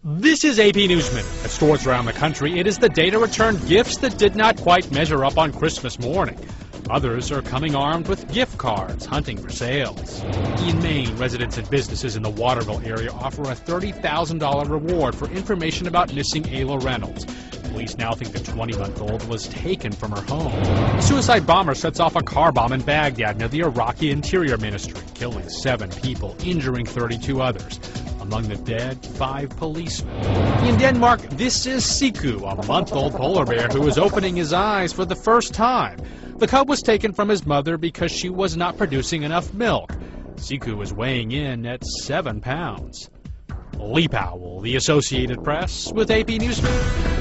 This is AP News Minute. At stores around the country, it is the day to return gifts that did not quite measure up on Christmas morning. Others are coming armed with gift cards, hunting for sales. In Maine, residents and businesses in the Waterville area offer a $30,000 reward for information about missing Ayla Reynolds. Police now think the 20-month-old was taken from her home. A suicide bomber sets off a car bomb in Baghdad near the Iraqi Interior Ministry, killing 7 people, injuring 32 others. Among the dead, 5 policemen. In Denmark, this is Siku, a month-old polar bear who is opening his eyes for the first time. The cub was taken from his mother because she was not producing enough milk. Siku is weighing in at 7 pounds. Lee Powell, The Associated Press, with AP News.